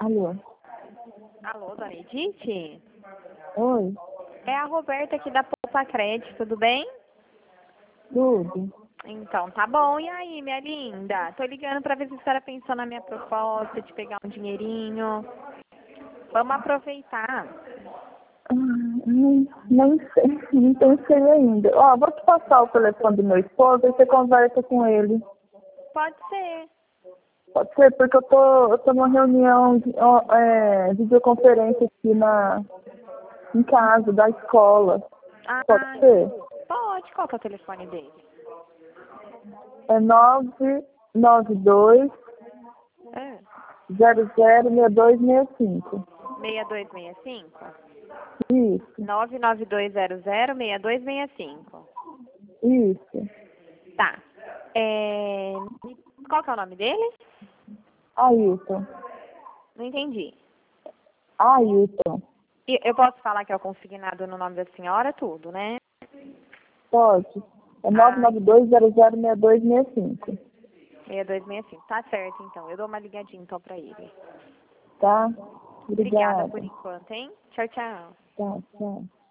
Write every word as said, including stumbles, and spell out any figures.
Alô? Alô, dona Edith? Oi? É a Roberta aqui da Poupa Crédito, tudo bem? Tudo? Então, tá bom. E aí, minha linda? Tô ligando pra ver se a senhora pensou na minha proposta de pegar um dinheirinho. Vamos aproveitar. Ah, não, não sei, não pensei ainda. Ó, vou te passar o telefone do meu esposo e você conversa com ele. Pode ser. Pode ser, porque eu tô, eu tô numa reunião, de, ó, é, videoconferência aqui na, em casa, da escola. Ah, Pode ser? pode. Qual que é o telefone dele? É nove nove dois É. zero zero seis dois seis cinco. seis dois seis cinco? Isso, nove nove dois zero zero seis dois seis cinco. isso. Tá. É... Qual que é o nome dele? Ailton. Não entendi. Ailton. E eu posso falar que é o consignado no nome da senhora, tudo, né? Pode. É nove Ah, nove dois zero zero seis dois seis cinco. seis dois seis cinco. Tá certo, então. Eu dou uma ligadinha, então, pra ele. Tá? Obrigada Obrigada. por enquanto, hein? Tchau, tchau. Tá, tchau.